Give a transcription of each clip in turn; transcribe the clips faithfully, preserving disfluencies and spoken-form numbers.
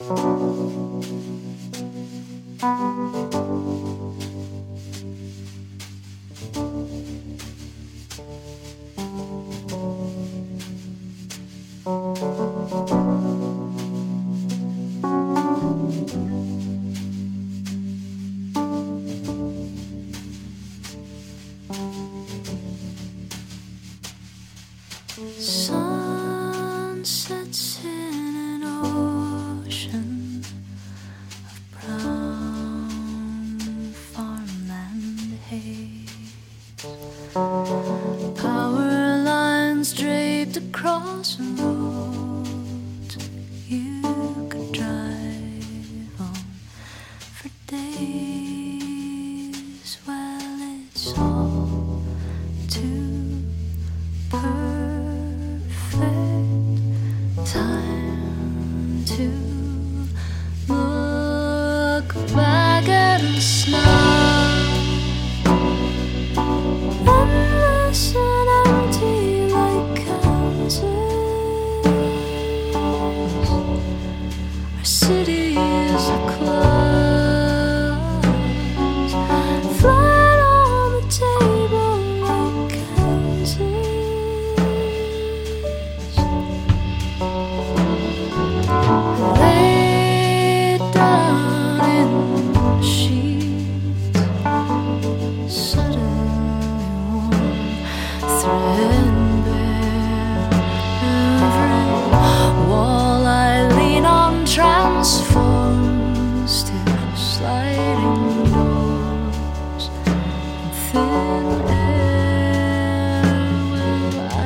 Sun sets in an ocean of brown farmland haze. Power lines draped across a road you could drive on for days. Well, it's all too perfect time to look back at us now. Endless and empty like Kansas. Our city is a close, flat on the table like Kansas. Laid down in the sheet, suddenly warm, threadbare. Every wall I lean on transforms to sliding doors and thin air. Well, I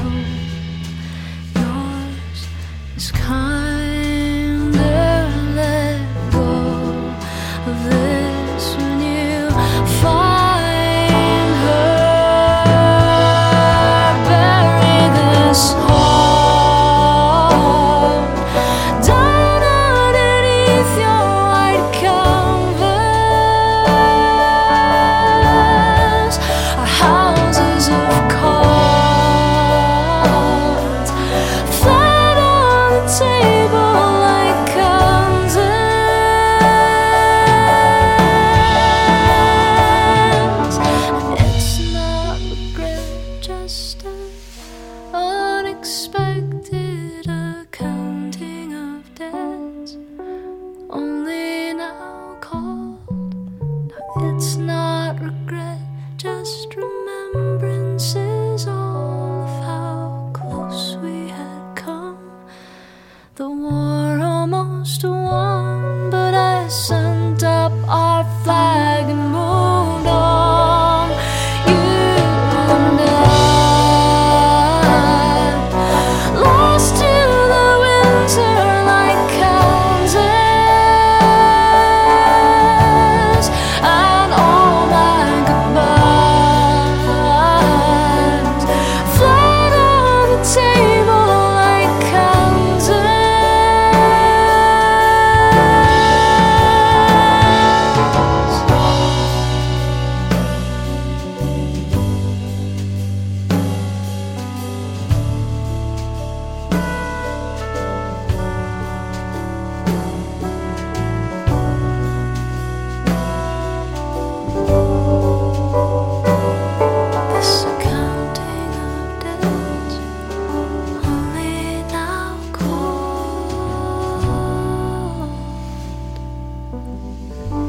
hope yours is kinder. Let go of this when you find her. Bury this heart down underneath your white canvas. Our houses of cards, flat on the table like Kansas. It's not regret, just an unexpected accounting of debts, only now called. No, it's not regret, just remembrances, all of how close we had come. The war almost won, but I sent up our flag and moved on. You and I, lost to the winter like Kansas, and all my goodbyes flat on the table like Kansas. This accounting of debts, only now called.